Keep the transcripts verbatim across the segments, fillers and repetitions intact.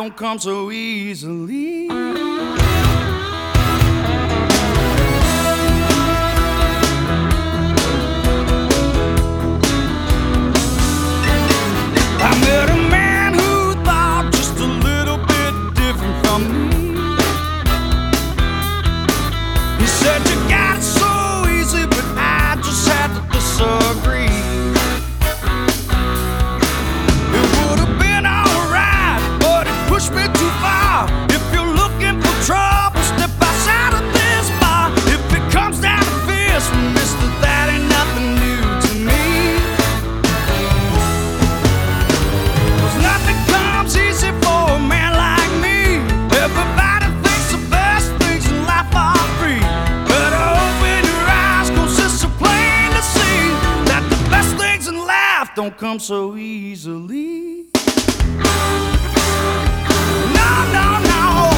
don't come so easily. I met a man who thought just a little bit different from me. He said you got it so easy, but I just had to disagree. It would have been alright, but it pushed me too far. If you're looking for trouble, step outside of this bar. If it comes down to fist, mister, that ain't nothing new to me. 'Cause nothing comes easy for a man like me. Everybody thinks the best things in life are free. Better open your eyes, 'cause it's so plain to see that the best things in life don't come so easily. No, no, no.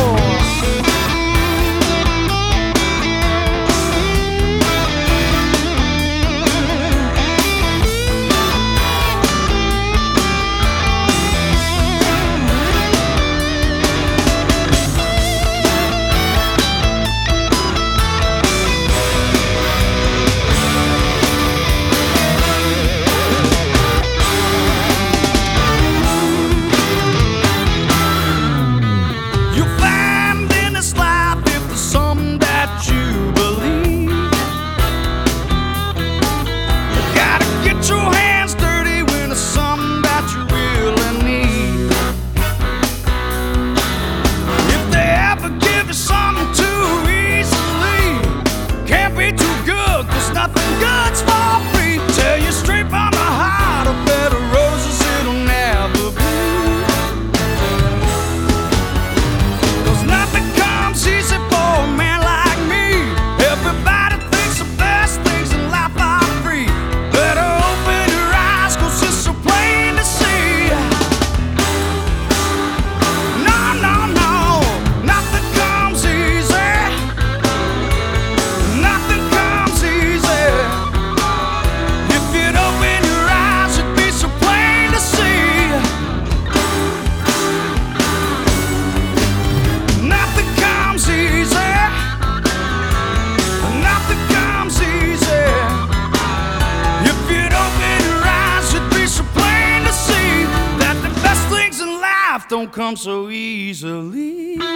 You find in this life, if there's something that you believe, you gotta get your hands dirty when it's something that you really need. If they ever give you something too easily, can't be too good, 'cause nothing good's for free. Tell you straight from the heart, a bed of roses it'll never be. 'Cause nothing comes easy for a man like me. Everybody thinks the best things in life are free. Better open your eyes, 'cause it's so plain to see. No, no, no, nothing comes easy. Nothing comes easy. If you'd open your eyes, it'd be so plain to see. Nothing comes easy. Nothing comes easy. If you'd open your eyes, it'd be so plain to see that the best things in life don't come so easily.